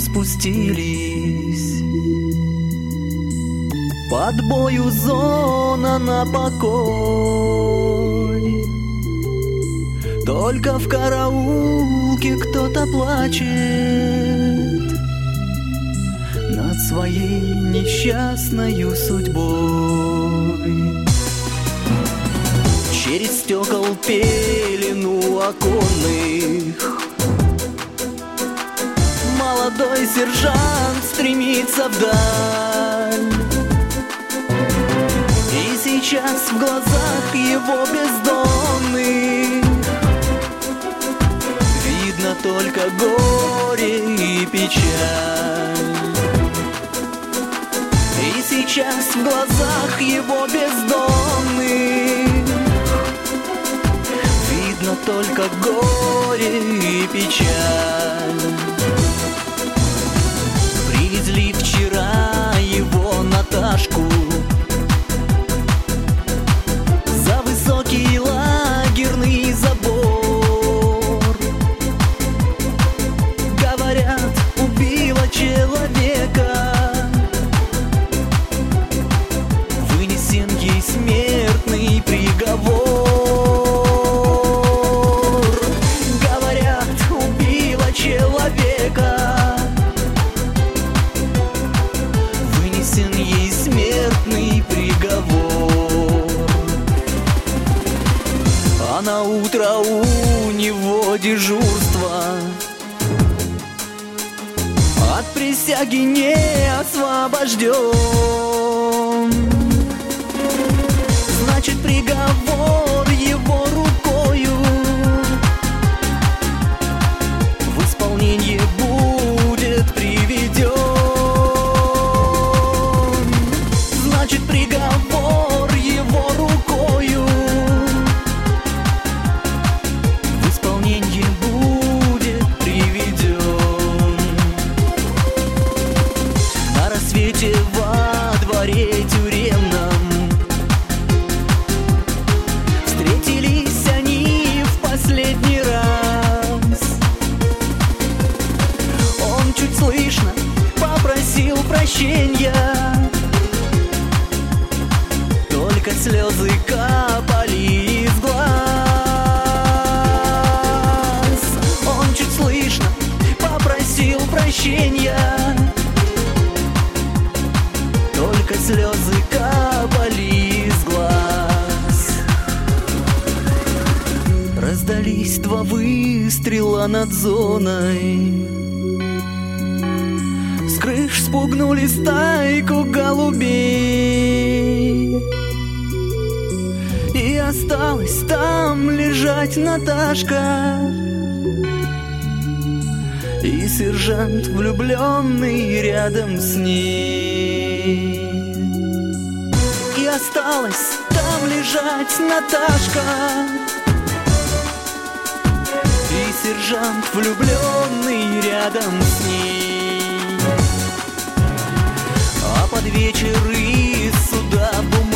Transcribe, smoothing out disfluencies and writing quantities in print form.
спустились. Под бою зона на покой. Только в караулке кто-то плачет над своей несчастною судьбой. Через стекол пелену оконных молодой сержант стремится вдаль. И сейчас в глазах его бездонных видно только горе и печаль. И сейчас в глазах его бездонных видно только горе и печаль. Привезли вчера его Наташку за высокий лагерный забор. Говорят, убила человека, вынесен ей смертный приговор. Говорят, убила человека, вынесен ей смертный приговор. А на утро у него дежурство, от присяги не освобожден. Значит, приговор его рукою в исполнение будет приведен. Значит, приговор его рукою в исполнение будет приведен. На рассвете во дворе тюремном встретились они в последний раз. Он чуть слышно попросил прощения, только слезы капали из глаз. Он чуть слышно попросил прощения, только слезы капали из глаз. Раздались два выстрела над зоной, с крыш спугнули стайку голубей. И осталась там лежать Наташка и сержант, влюбленный рядом с ней. И осталась там лежать Наташка и сержант, влюбленный рядом с ней. А под вечер из суда бумаги